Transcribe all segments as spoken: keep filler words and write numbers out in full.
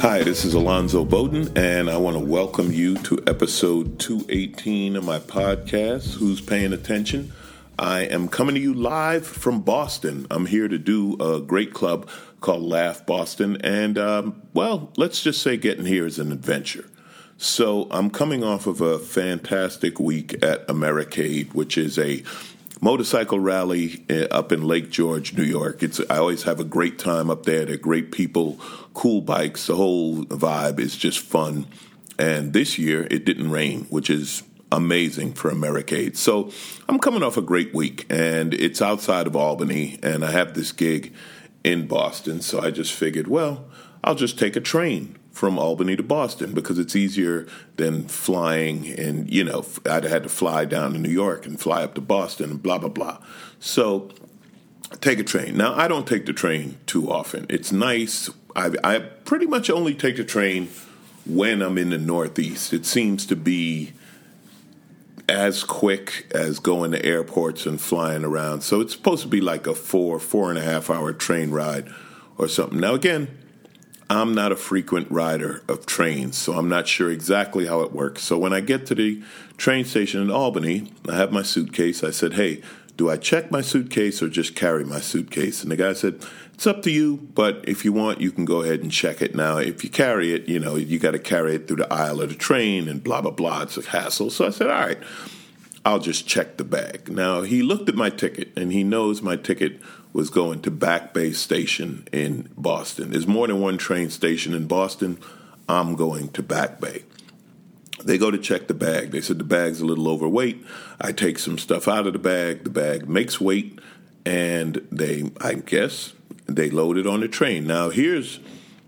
Hi, this is Alonzo Bowden, and I want to welcome you to episode two eighteen of my podcast, Who's Paying Attention? I am coming to you live from Boston. I'm here to do a great club called Laugh Boston, and, um, well, let's just say getting here is an adventure. So I'm coming off of a fantastic week at Americade, which is a motorcycle rally up in Lake George, New York. It's I always have a great time up there. They're great people, cool bikes. The whole vibe is just fun. And this year, it didn't rain, which is amazing for Americade. So I'm coming off a great week, and it's outside of Albany, and I have this gig in Boston. So I just figured, well, I'll just take a train from Albany to Boston because it's easier than flying. And, you know, I'd had to fly down to New York and fly up to Boston and blah, blah, blah. So take a train. Now, I don't take the train too often. It's nice. I, I pretty much only take the train when I'm in the Northeast. It seems to be as quick as going to airports and flying around. So it's supposed to be like a four, four and a half hour train ride or something. Now, again, I'm not a frequent rider of trains, so I'm not sure exactly how it works. So when I get to the train station in Albany, I have my suitcase. I said, hey, do I check my suitcase or just carry my suitcase? And the guy said, it's up to you, but if you want, you can go ahead and check it. Now, if you carry it, you know, you got to carry it through the aisle of the train and blah, blah, blah. It's a hassle. So I said, all right, I'll just check the bag. Now, he looked at my ticket, and he knows my ticket was going to Back Bay Station in Boston. There's more than one train station in Boston. I'm going to Back Bay. They go to check the bag. They said the bag's a little overweight. I take some stuff out of the bag. The bag makes weight, and they, I guess, they load it on the train. Now, here's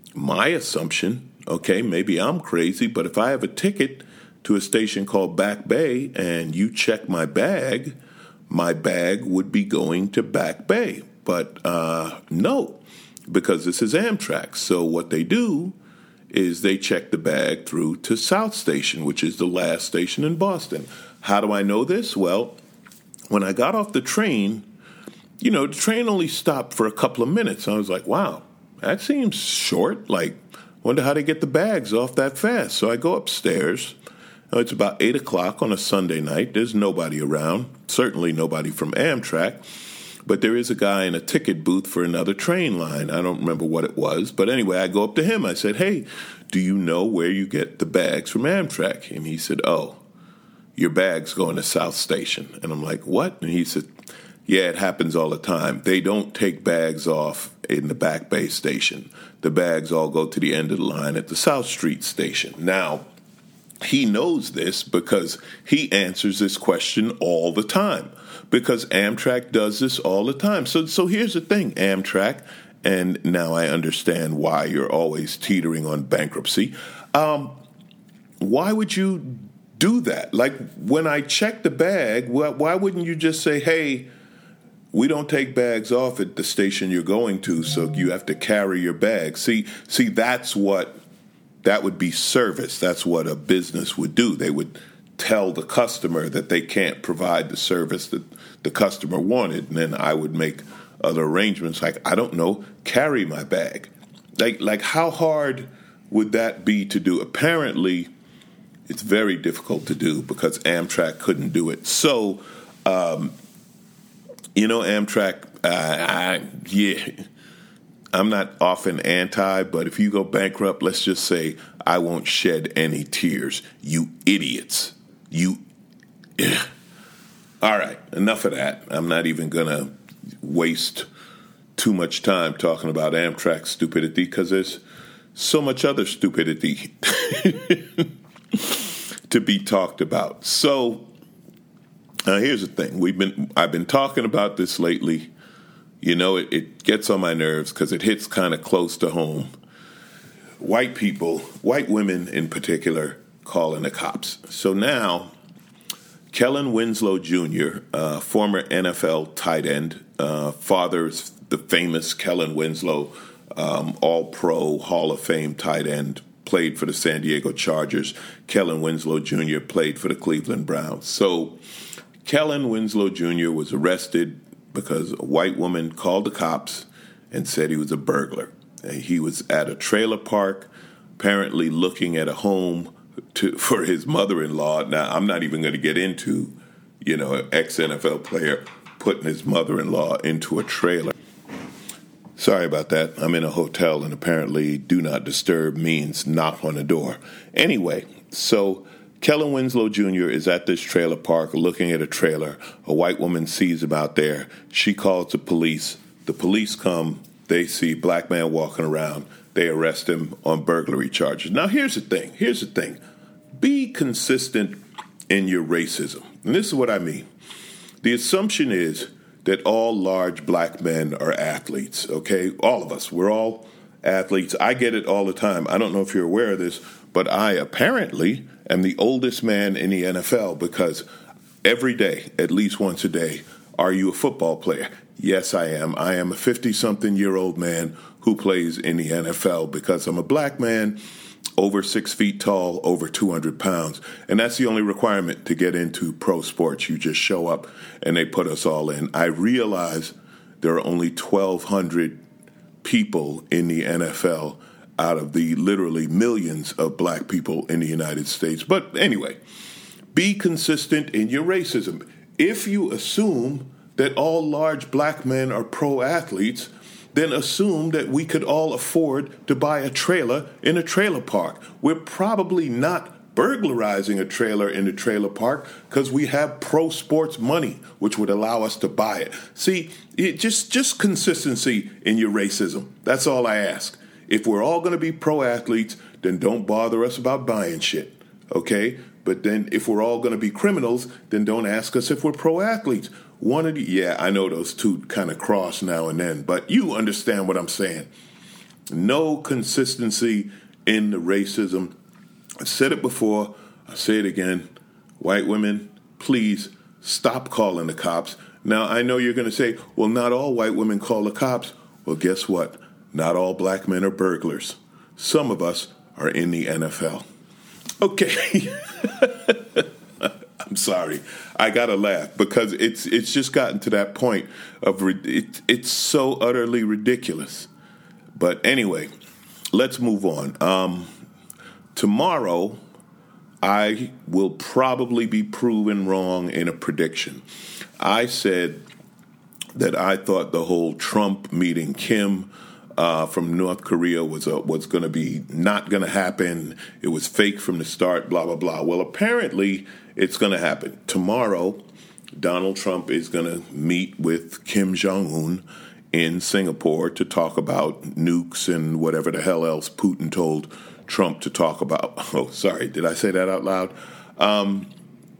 my assumption. Okay, maybe I'm crazy, but if I have a ticket to a station called Back Bay and you check my bag, my bag would be going to Back Bay. But uh, no, because this is Amtrak. So what they do is they check the bag through to South Station, which is the last station in Boston. How do I know this? Well, when I got off the train, you know, the train only stopped for a couple of minutes. I was like, wow, that seems short. Like, wonder how they get the bags off that fast. So I go upstairs. It's about eight o'clock on a Sunday night. There's nobody around, certainly nobody from Amtrak. But there is a guy in a ticket booth for another train line. I don't remember what it was. But anyway, I go up to him. I said, hey, do you know where you get the bags from Amtrak? And he said, oh, your bag's going to South Station. And I'm like, what? And he said, yeah, it happens all the time. They don't take bags off in the Back Bay Station. The bags all go to the end of the line at the South Street Station. Now, he knows this because he answers this question all the time, because Amtrak does this all the time. So so here's the thing, Amtrak, and now I understand why you're always teetering on bankruptcy. Um, why would you do that? Like, when I check the bag, why, why wouldn't you just say, hey, we don't take bags off at the station you're going to, so you have to carry your bag. See, see, that's what... That would be service. That's what a business would do. They would tell the customer that they can't provide the service that the customer wanted, and then I would make other arrangements like, I don't know, carry my bag. Like, like how hard would that be to do? Apparently, it's very difficult to do because Amtrak couldn't do it. So, um, you know, Amtrak, uh, I, yeah... I'm not often anti, but if you go bankrupt, let's just say I won't shed any tears. You idiots. You. Ugh. All right, enough of that. I'm not even going to waste too much time talking about Amtrak stupidity because there's so much other stupidity to be talked about. So uh, here's the thing. We've been I've been talking about this lately. You know, it, it gets on my nerves because it hits kind of close to home. White people, white women in particular, calling the cops. So now, Kellen Winslow Junior, uh, former N F L tight end, uh, father's the famous Kellen Winslow, um, all-pro Hall of Fame tight end, played for the San Diego Chargers. Kellen Winslow Junior played for the Cleveland Browns. So Kellen Winslow Junior was arrested because a white woman called the cops and said he was a burglar. He was at a trailer park apparently looking at a home to, for his mother-in-law. Now, I'm not even going to get into, you know, an ex-N F L player putting his mother-in-law into a trailer. Sorry about that. I'm in a hotel, and apparently do not disturb means knock on the door. Anyway, so Kellen Winslow Junior is at this trailer park looking at a trailer. A white woman sees him out there. She calls the police. The police come. They see a black man walking around. They arrest him on burglary charges. Now, here's the thing. Here's the thing. Be consistent in your racism. And this is what I mean. The assumption is that all large black men are athletes, okay? All of us. We're all athletes. I get it all the time. I don't know if you're aware of this, but I apparently am the oldest man in the N F L because every day, at least once a day, are you a football player? Yes, I am. I am a fifty-something-year-old man who plays in the N F L because I'm a black man, over six feet tall, over two hundred pounds. And that's the only requirement to get into pro sports. You just show up and they put us all in. I realize there are only twelve hundred people in the N F L out of the literally millions of black people in the United States. But anyway, be consistent in your racism. If you assume that all large black men are pro athletes, then assume that we could all afford to buy a trailer in a trailer park. We're probably not burglarizing a trailer in a trailer park because we have pro sports money, which would allow us to buy it. See, it just, just consistency in your racism. That's all I ask. If we're all going to be pro athletes, then don't bother us about buying shit, okay? But then if we're all going to be criminals, then don't ask us if we're pro athletes. One of the, yeah, I know those two kind of cross now and then, but you understand what I'm saying. No consistency in the racism. I said it before, I say it again. White women, please stop calling the cops. Now, I know you're going to say, well, not all white women call the cops. Well, guess what? Not all black men are burglars. Some of us are in the N F L. Okay. I'm sorry. I got to laugh because it's it's just gotten to that point of it, it's so utterly ridiculous. But anyway, let's move on. Um, tomorrow, I will probably be proven wrong in a prediction. I said that I thought the whole Trump meeting Kim Uh, from North Korea was a, was going to be not going to happen. It was fake from the start, blah, blah, blah. Well, apparently it's going to happen. Tomorrow, Donald Trump is going to meet with Kim Jong-un in Singapore to talk about nukes and whatever the hell else Putin told Trump to talk about. Oh, sorry. Did I say that out loud? Um,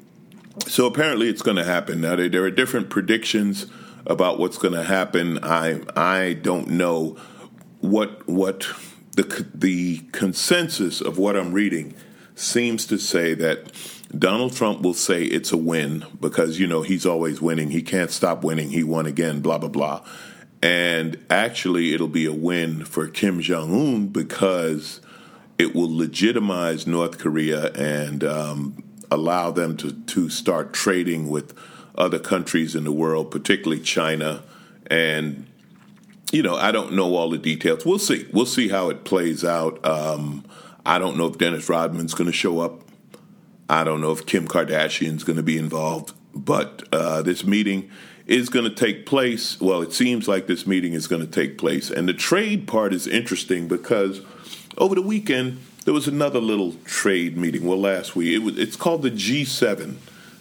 so apparently it's going to happen. Now, there, there are different predictions about what's going to happen. I I don't know. What what the the consensus of what I'm reading seems to say that Donald Trump will say it's a win because, you know, he's always winning. He can't stop winning. He won again, blah, blah, blah. And actually, it'll be a win for Kim Jong-un because it will legitimize North Korea and um, allow them to, to start trading with other countries in the world, particularly China. And You know, I don't know all the details. We'll see. We'll see how it plays out. Um, I don't know if Dennis Rodman's going to show up. I don't know if Kim Kardashian's going to be involved. But uh, this meeting is going to take place. Well, it seems like this meeting is going to take place. And the trade part is interesting because over the weekend, there was another little trade meeting. Well, last week, it was, it's called the G seven.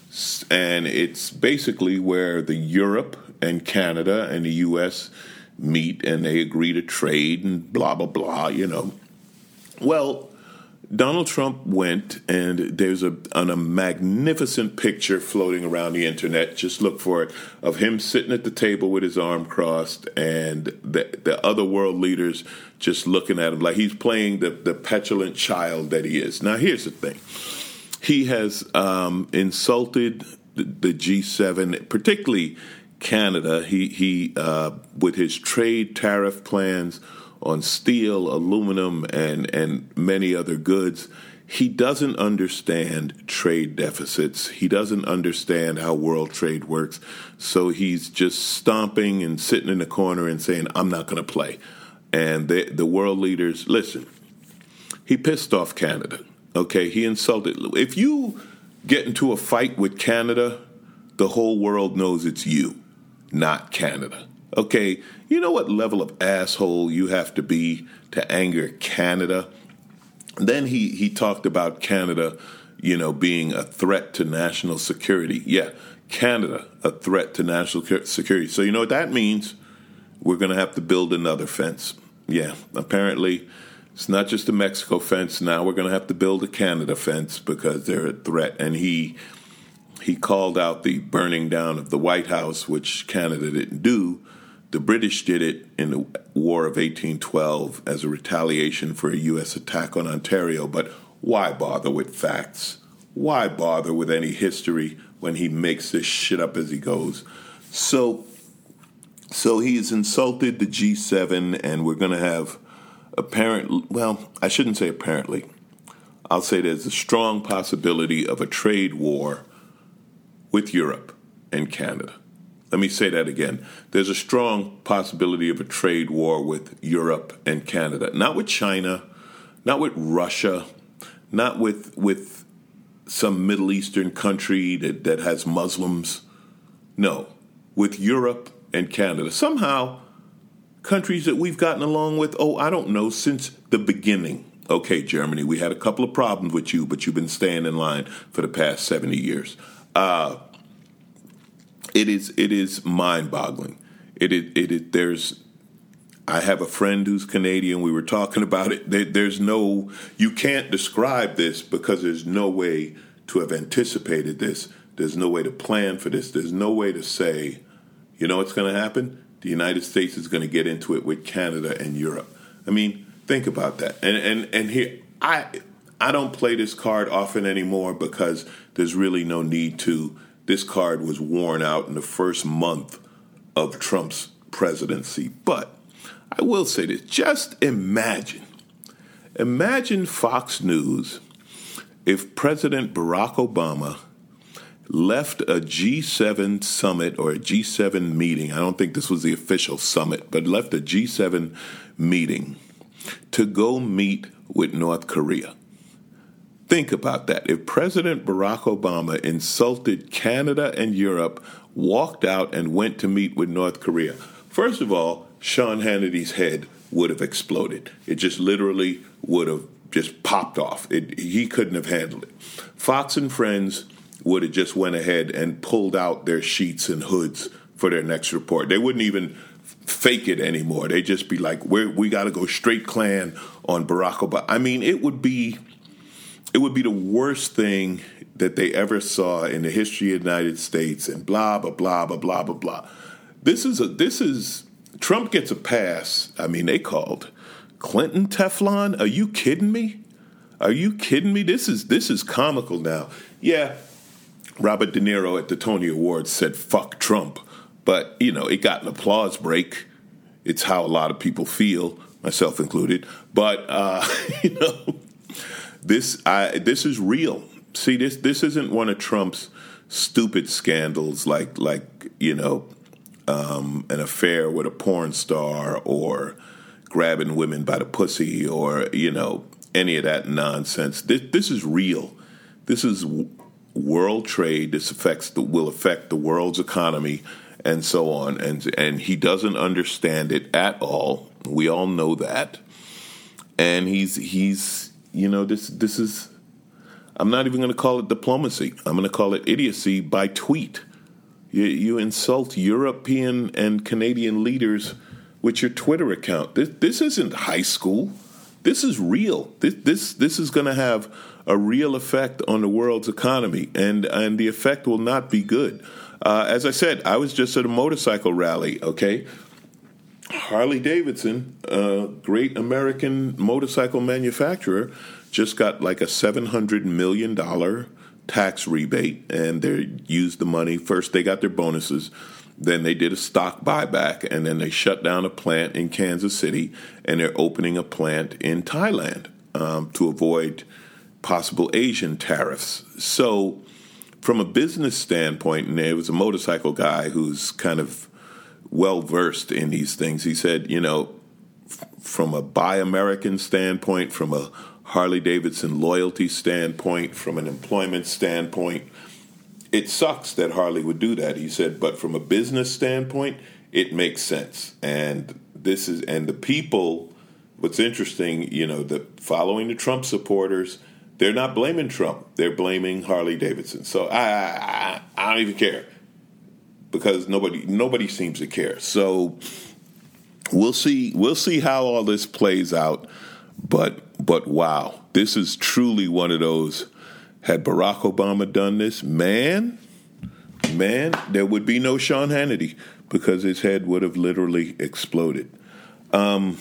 And it's basically where the Europe and Canada and the U S meet and they agree to trade and blah, blah, blah, you know. Well, Donald Trump went and there's a, an, a magnificent picture floating around the internet, just look for it, of him sitting at the table with his arm crossed and the, the other world leaders just looking at him like he's playing the, the petulant child that he is. Now, here's the thing. He has um, insulted the, the G seven, particularly Canada. He he uh, with his trade tariff plans on steel, aluminum, and and many other goods. He doesn't understand trade deficits. He doesn't understand how world trade works. So he's just stomping and sitting in the corner and saying, "I'm not going to play." And the the world leaders, listen. he pissed off Canada. Okay, he insulted. If you get into a fight with Canada, the whole world knows it's you, not Canada. Okay, you know what level of asshole you have to be to anger Canada? Then he, he talked about Canada, you know, being a threat to national security. Yeah, Canada, a threat to national security. So you know what that means? We're going to have to build another fence. Yeah, apparently it's not just a Mexico fence. Now we're going to have to build a Canada fence because they're a threat. And he he called out the burning down of the White House, which Canada didn't do. The British did it in the War of eighteen twelve as a retaliation for a U S attack on Ontario. But why bother with facts? Why bother with any history when he makes this shit up as he goes? So, so he's insulted the G seven, and we're going to have apparent. Well, I shouldn't say apparently. I'll say there's a strong possibility of a trade war with Europe and Canada. Let me say that again. There's a strong possibility of a trade war with Europe and Canada. Not with China, not with Russia, not with with some Middle Eastern country that, that has Muslims. No, with Europe and Canada. Somehow, countries that we've gotten along with, oh, I don't know, since the beginning. Okay, Germany, we had a couple of problems with you, but you've been staying in line for the past seventy years. Uh It is it is mind-boggling. It is, it is, there's, I have a friend who's Canadian. We were talking about it. There, there's no, you can't describe this because there's no way to have anticipated this. There's no way to plan for this. There's no way to say, you know what's going to happen? The United States is going to get into it with Canada and Europe. I mean, think about that. And and and here, I I don't play this card often anymore because there's really no need to. This card was worn out in the first month of Trump's presidency. But I will say this. Just imagine. Imagine Fox News if President Barack Obama left a G seven summit or a G seven meeting. I don't think this was the official summit, but left a G seven meeting to go meet with North Korea. Think about that. If President Barack Obama insulted Canada and Europe, walked out and went to meet with North Korea, first of all, Sean Hannity's head would have exploded. It just literally would have just popped off. It, he couldn't have handled it. Fox and Friends would have just went ahead and pulled out their sheets and hoods for their next report. They wouldn't even fake it anymore. They'd just be like, We're, we got to go straight Klan on Barack Obama. I mean, it would be... It would be the worst thing that they ever saw in the history of the United States, and blah blah blah blah blah blah blah. This is a this is Trump gets a pass. I mean, they called Clinton Teflon. Are you kidding me? Are you kidding me? This is this is comical now. Yeah, Robert De Niro at the Tony Awards said "fuck Trump," but you know it got an applause break. It's how a lot of people feel, myself included. But uh, you know. This I, this is real. See, this this isn't one of Trump's stupid scandals like, like you know, um, an affair with a porn star or grabbing women by the pussy or, you know, any of that nonsense. This, this is real. This is world trade. This affects the, will affect the world's economy and so on. And, and he doesn't understand it at all. We all know that. And he's he's... You know, this this is, I'm not even going to call it diplomacy. I'm going to call it idiocy by tweet. You, you insult European and Canadian leaders with your Twitter account. This, this isn't high school. This is real. This this this is going to have a real effect on the world's economy, and, and the effect will not be good. Uh, as I said, I was just at a motorcycle rally, okay? Harley Davidson, a great American motorcycle manufacturer, just got like a seven hundred million dollars tax rebate, and they used the money. First, they got their bonuses. Then they did a stock buyback, and then they shut down a plant in Kansas City, and they're opening a plant in Thailand um, to avoid possible Asian tariffs. So from a business standpoint, and there was a motorcycle guy who's kind of well-versed in these things. He said, you know, f- from a Buy American standpoint, from a Harley-Davidson loyalty standpoint, from an employment standpoint, it sucks that Harley would do that. He said, but from a business standpoint, it makes sense. And this is, and the people, what's interesting, you know, the following the Trump supporters, they're not blaming Trump. They're blaming Harley-Davidson. So I, I, I don't even care, because nobody, nobody seems to care. So we'll see, we'll see how all this plays out. But, but wow, this is truly one of those. Had Barack Obama done this, man, man, there would be no Sean Hannity, because his head would have literally exploded. Um,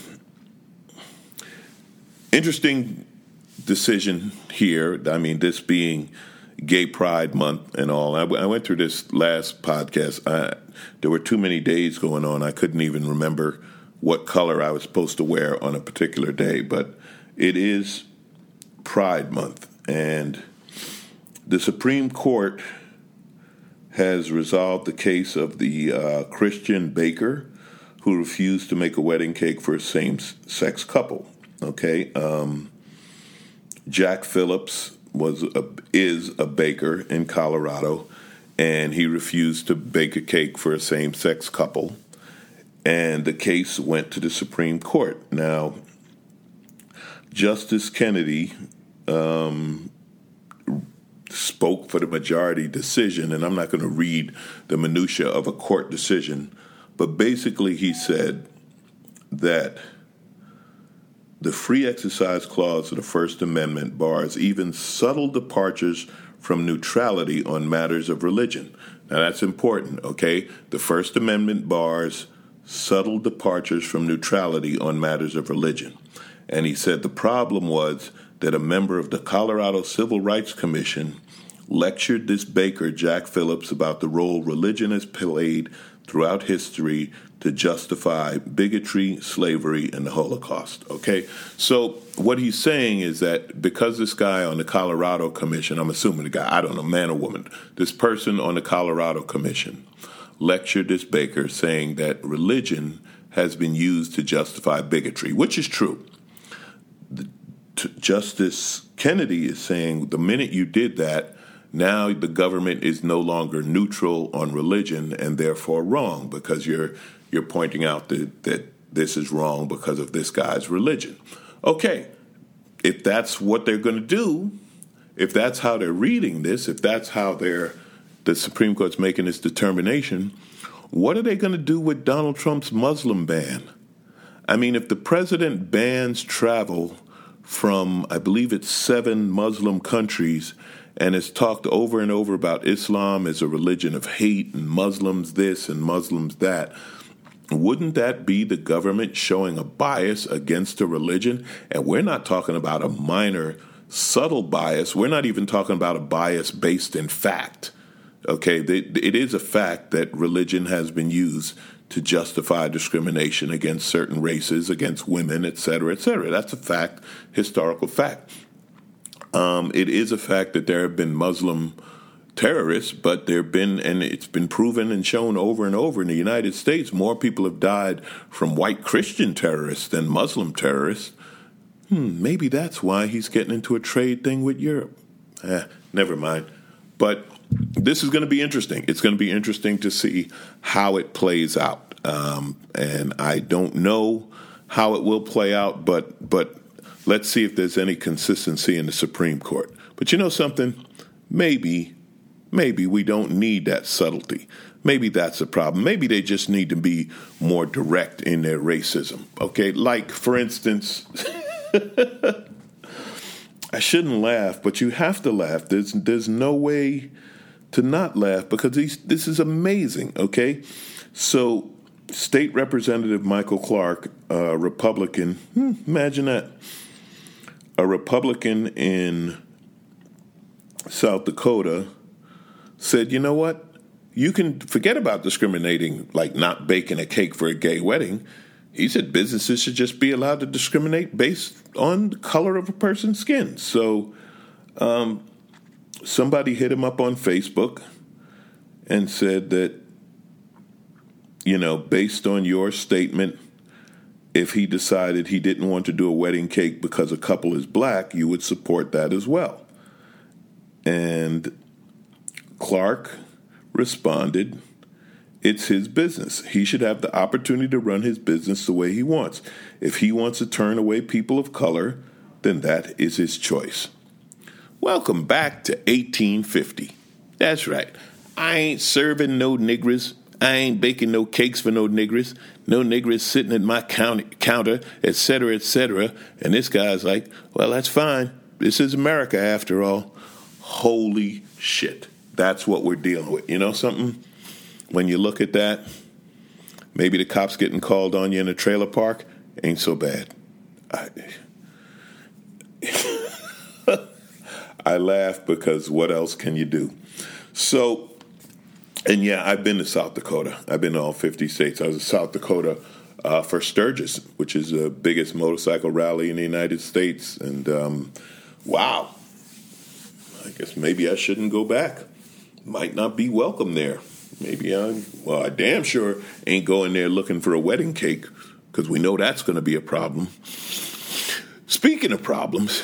interesting decision here. I mean, this being Gay Pride Month and all. I, I went through this last podcast. I, there were too many days going on. I couldn't even remember what color I was supposed to wear on a particular day. But it is Pride Month, and the Supreme Court has resolved the case of the uh, Christian baker who refused to make a wedding cake for a same-sex couple. Okay, um, Jack Phillips was a, is a baker in Colorado, and he refused to bake a cake for a same-sex couple, and the case went to the Supreme Court. Now, Justice Kennedy um, spoke for the majority decision, and I'm not going to read the minutia of a court decision, but basically he said that the free exercise clause of the First Amendment bars even subtle departures from neutrality on matters of religion. Now that's important, okay? The First Amendment bars subtle departures from neutrality on matters of religion. And he said the problem was that a member of the Colorado Civil Rights Commission lectured this baker, Jack Phillips, about the role religion has played throughout history to justify bigotry, slavery, and the Holocaust. Okay? So what he's saying is that because this guy on the Colorado Commission, I'm assuming the guy, I don't know, man or woman, this person on the Colorado Commission lectured this baker saying that religion has been used to justify bigotry, which is true. The, t- Justice Kennedy is saying the minute you did that, now the government is no longer neutral on religion and therefore wrong, because you're you're pointing out that, that this is wrong because of this guy's religion. Okay, if that's what they're going to do, if that's how they're reading this, if that's how they're the Supreme Court's making this determination, what are they going to do with Donald Trump's Muslim ban? I mean, if the president bans travel from, I believe it's seven Muslim countries, and has talked over and over about Islam as a religion of hate and Muslims this and Muslims that, wouldn't that be the government showing a bias against a religion? And we're not talking about a minor, subtle bias. We're not even talking about a bias based in fact. Okay, it is a fact that religion has been used to justify discrimination against certain races, against women, et cetera, et cetera. That's a fact, historical fact. Um, it is a fact that there have been Muslim terrorists, but there have been, and it's been proven and shown over and over in the United States, more people have died from white Christian terrorists than Muslim terrorists. Hmm, maybe that's why he's getting into a trade thing with Europe. Eh, never mind. But this is going to be interesting. It's going to be interesting to see how it plays out. Um, and I don't know how it will play out, but but let's see if there's any consistency in the Supreme Court. But you know something? Maybe, maybe we don't need that subtlety. Maybe that's a problem. Maybe they just need to be more direct in their racism. Okay, like, for instance, I shouldn't laugh, but you have to laugh. There's there's no way to not laugh, because these, this is amazing, okay? So State Representative Michael Clark, a Republican, hmm, imagine that, a Republican in South Dakota, said, you know what? You can forget about discriminating, like not baking a cake for a gay wedding. He said businesses should just be allowed to discriminate based on the color of a person's skin. So um, somebody hit him up on Facebook and said that, you know, based on your statement, if he decided he didn't want to do a wedding cake because a couple is black, you would support that as well. And Clark responded, it's his business. He should have the opportunity to run his business the way he wants. If he wants to turn away people of color, then that is his choice. Welcome back to eighteen fifty. That's right. I ain't serving no niggers. I ain't baking no cakes for no niggers. No niggers sitting at my counter, et cetera, et cetera. And this guy's like, well, that's fine. This is America after all. Holy shit. That's what we're dealing with. You know something? When you look at that, maybe the cops getting called on you in a trailer park ain't so bad. I, I laugh because what else can you do? So, and yeah, I've been to South Dakota. I've been to all fifty states. I was in South Dakota uh, for Sturgis, which is the biggest motorcycle rally in the United States. And um, wow, I guess maybe I shouldn't go back. Might not be welcome there. Maybe I, well, I damn sure ain't going there looking for a wedding cake because we know that's going to be a problem. Speaking of problems,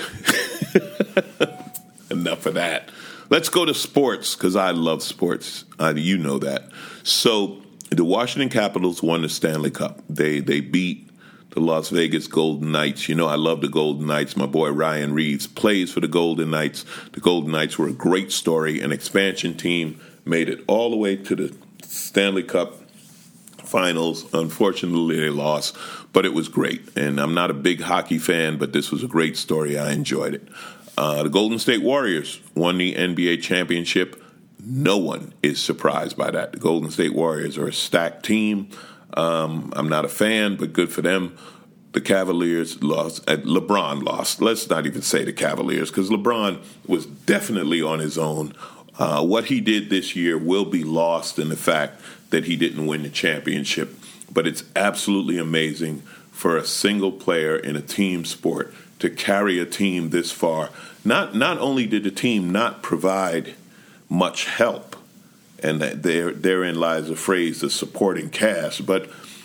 enough of that. Let's go to sports because I love sports. Uh, you know that. So the Washington Capitals won the Stanley Cup. They they beat the Las Vegas Golden Knights. You know I love the Golden Knights. My boy Ryan Reeves plays for the Golden Knights. The Golden Knights were a great story. An expansion team made it all the way to the Stanley Cup Finals. Unfortunately, they lost, but it was great. And I'm not a big hockey fan, but this was a great story. I enjoyed it. Uh, the Golden State Warriors won the N B A championship. No one is surprised by that. The Golden State Warriors are a stacked team. Um, I'm not a fan, but good for them. The Cavaliers lost. Uh, LeBron lost. Let's not even say the Cavaliers because LeBron was definitely on his own. Uh, what he did this year will be lost in the fact that he didn't win the championship. But it's absolutely amazing for a single player in a team sport to carry a team this far. Not not only did the team not provide much help, and that there therein lies a phrase, the supporting cast, but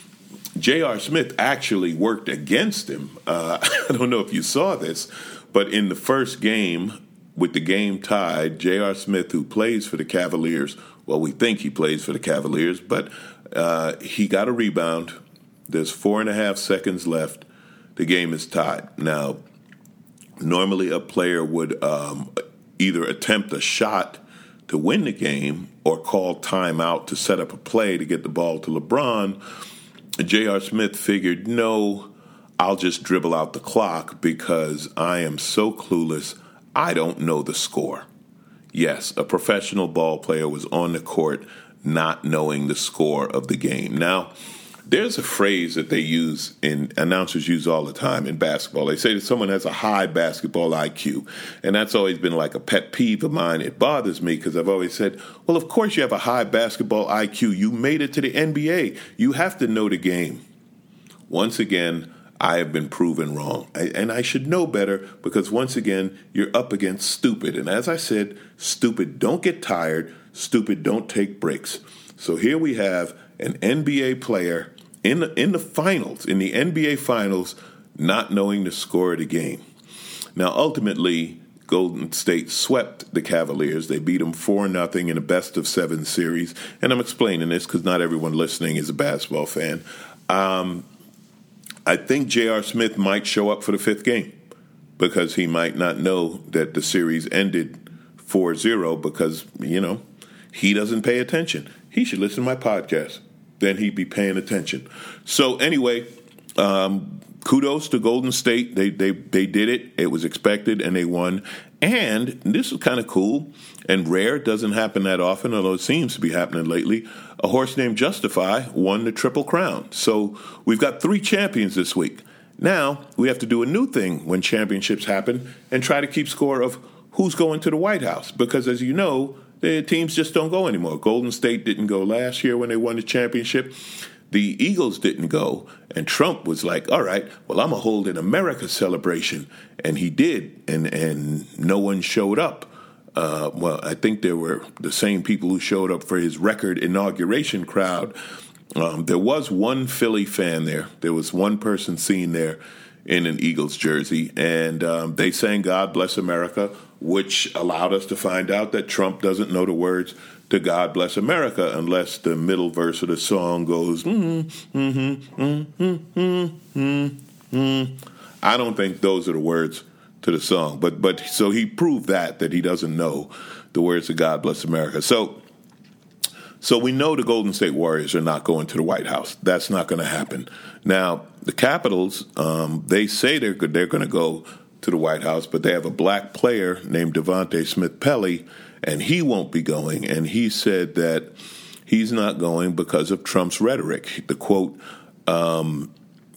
J R. Smith actually worked against him. Uh, I don't know if you saw this, but in the first game, with the game tied, J R. Smith, who plays for the Cavaliers, well, we think he plays for the Cavaliers, but uh, he got a rebound. There's four and a half seconds left. The game is tied. Now, normally a player would um, either attempt a shot to win the game or call timeout to set up a play to get the ball to LeBron. J R. Smith figured, no, I'll just dribble out the clock because I am so clueless, I don't know the score. Yes, a professional ball player was on the court not knowing the score of the game. Now, there's a phrase that they use, and announcers use all the time in basketball. They say that someone has a high basketball I Q, and that's always been like a pet peeve of mine. It bothers me because I've always said, well, of course you have a high basketball I Q. You made it to the N B A. You have to know the game. Once again, I have been proven wrong, I, and I should know better because once again, you're up against stupid. And as I said, stupid don't get tired. Stupid don't take breaks. So here we have an N B A player in the, in the finals, in the N B A finals, not knowing the score of the game. Now, ultimately, Golden State swept the Cavaliers. They beat them four nothing in a best-of-seven series. And I'm explaining this because not everyone listening is a basketball fan. Um, I think J R. Smith might show up for the fifth game because he might not know that the series ended four zero because, you know, he doesn't pay attention. He should listen to my podcast. Then he'd be paying attention. So anyway, um, kudos to Golden State. They they they did it. It was expected, and they won. And this is kind of cool and rare. It doesn't happen that often, although it seems to be happening lately. A horse named Justify won the Triple Crown. So we've got three champions this week. Now we have to do a new thing when championships happen and try to keep score of who's going to the White House. Because as you know, the teams just don't go anymore. Golden State didn't go last year when they won the championship. The Eagles didn't go. And Trump was like, all right, well, I'm going to hold an America celebration. And he did. And, and no one showed up. Uh, well, I think there were the same people who showed up for his record inauguration crowd. Um, there was one Philly fan there. There was one person seen there in an Eagles jersey, and um, they sang God Bless America, which allowed us to find out that Trump doesn't know the words to God Bless America unless the middle verse of the song goes, mm-hmm, mm-hmm, mm-hmm, mm-hmm, mm-hmm. I don't think those are the words to the song. But but so he proved that, that he doesn't know the words to God Bless America. So so we know the Golden State Warriors are not going to the White House. That's not going to happen. Now, the Capitals, um, they say they're they're going to go to the White House, but they have a black player named Devontae Smith-Pelly, and he won't be going. And he said that he's not going because of Trump's rhetoric. The quote, um,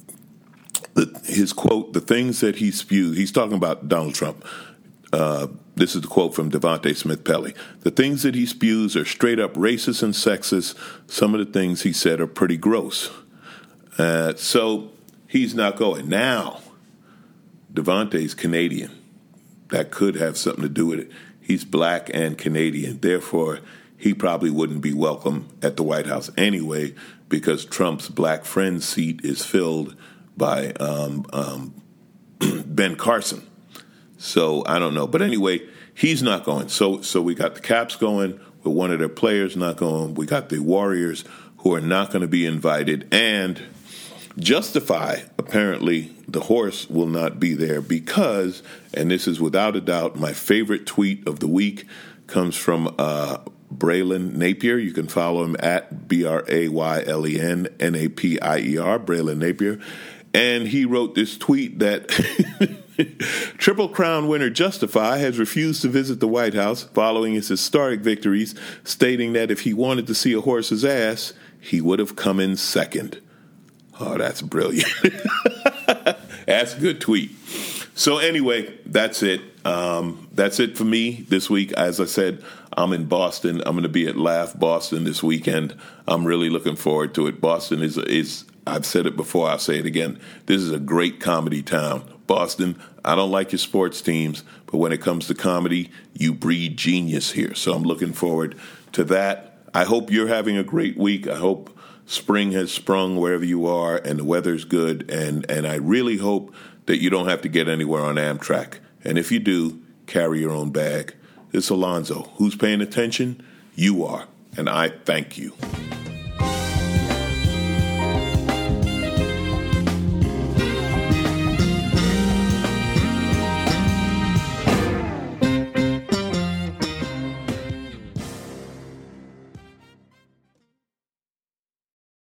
the, his quote, the things that he spews, he's talking about Donald Trump. Uh, this is the quote from Devontae Smith-Pelly. The things that he spews are straight up racist and sexist. Some of the things he said are pretty gross. Uh, so he's not going. Now, Devontae's Canadian. That could have something to do with it. He's black and Canadian. Therefore, he probably wouldn't be welcome at the White House anyway, because Trump's black friend seat is filled by um, um, Ben Carson. So I don't know. But anyway, he's not going. So so we got the Caps going with one of their players not going. We got the Warriors who are not going to be invited. And Justify, apparently, the horse will not be there because, and this is without a doubt my favorite tweet of the week, comes from uh, Braylon Napier. You can follow him at B R A Y L E N N A P I E R, Braylon Napier. And he wrote this tweet that Triple Crown winner Justify has refused to visit the White House following his historic victories, stating that if he wanted to see a horse's ass, he would have come in second. Oh, that's brilliant. That's a good tweet. So anyway, that's it. Um, that's it for me this week. As I said, I'm in Boston. I'm going to be at Laugh Boston this weekend. I'm really looking forward to it. Boston is, is I've said it before, I'll say it again. This is a great comedy town. Boston, I don't like your sports teams, but when it comes to comedy, you breed genius here. So I'm looking forward to that. I hope you're having a great week. I hope spring has sprung wherever you are and the weather's good. And, and I really hope that you don't have to get anywhere on Amtrak. And if you do, carry your own bag. It's Alonzo. Who's paying attention? You are. And I thank you.